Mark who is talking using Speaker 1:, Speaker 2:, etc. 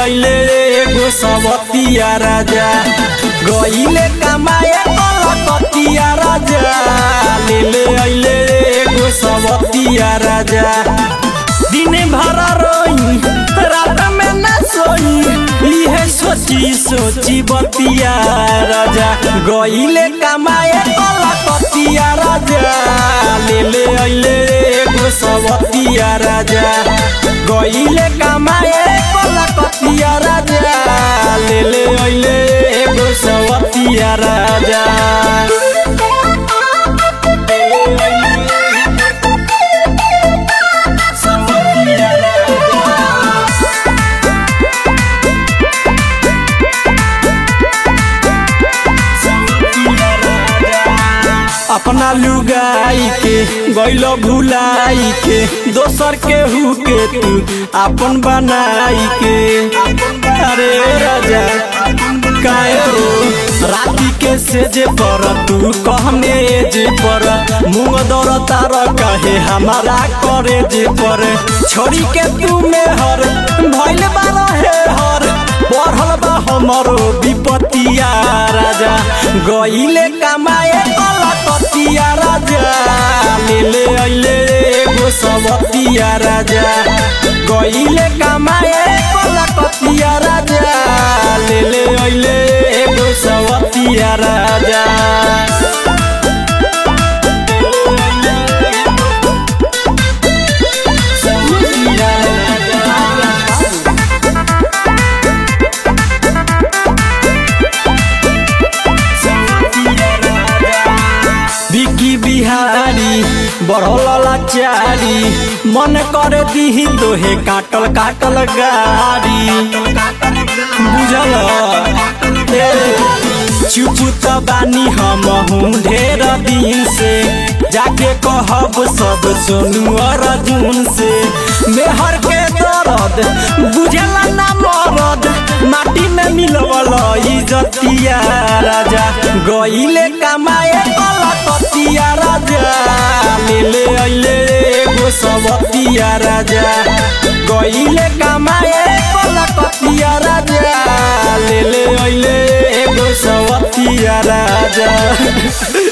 Speaker 1: अइले एगो सवतिया राजा गइले कमाए कलकतिया राजा ले अइले एगो सवतिया राजा दिन भर रोई रात में न सोई इहे सोची सोची बतिया राजा गइले कमाए कलकतिया राजा ले अइले एगो सवतिया राजा गइले कमाए कलकतिया राजा ले अइले एगो सवतिया राजा अपना लुगाई के गइलो भुलाई के दोसर के हु के तू अपन बनाई के अरे राजा काहे हो राती के सेजे पर तू कहने जे पर मुँह दर तार कहे हमारा करे जे पर छोड़ी के तू में हर भइल बार हे हर बढ़ल बा हमरो विपतिया राजा गइले कमाए कलकतिया राजा ले अइले एगो सवतिया राजा गइले कमाए कलकतिया राजा ले अइले एगो सवतिया राजा बिकी बिहारी बढ़ल लाचारी मन कर दी तोहे काटल काटल गाड़ी बुझल चुप त बानी हम ढेर दिन से जाके कहब सब सोनू अर्जुन से मेहर के दर्द बुझला ना मरद माटी में मिलवल इज्जतिया राजा गइले कमाए कलकतिया राजा ले अइले एगो सवतिया राजा गइले कमाए कलकतिया राजा ले अइले एगो सवतिया राजा